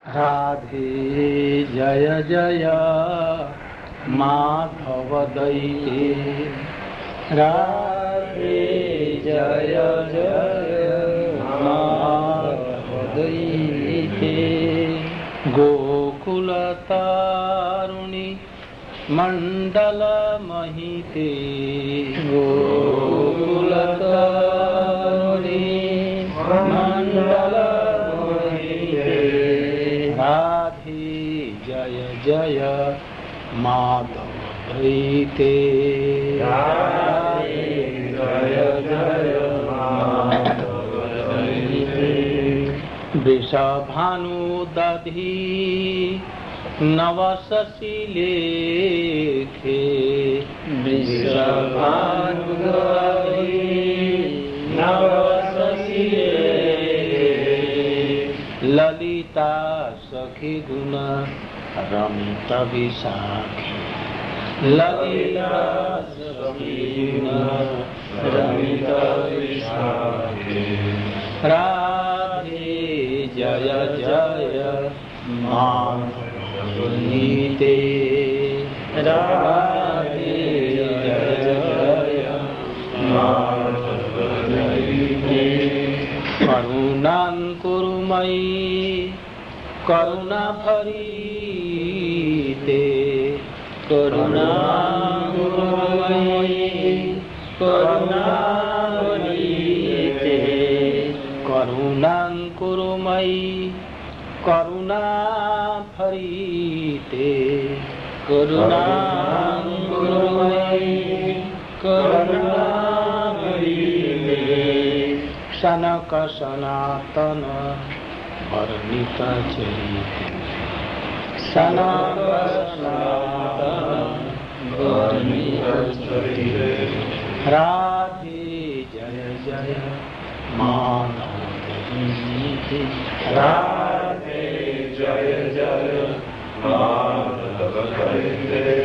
राधे जय जय माधव दैते, राधे जय जय माधव दैते। गोकुल तारुणी मंडल महिते, गोकुल तारुणी मंडल राधे जय जय माधव दैते, राधे जय जय माधव दैते। वृषभानु दधि नव शशि लेखे, वृषभानु दधि नव शशि ललिता सखी गुण रमित विशाखी, ललिता सखी गुण रमित विशाखी। राधे जय जय माधव दैते, राधे जय जय माधव दैते। करुणां कुरु मयि करुणा भरीते, करुणां कुरु मयि करुणा भरीते, करुणां कुरु मयि करुणा भरीते, करुणां कुरु मयि करुणा भरीते। सनक सनातन वर्णित चरिते, सनक सनातन वर्णित चरिते। राधे जय जय माधव दैते, राधे जय जय माधव दैते।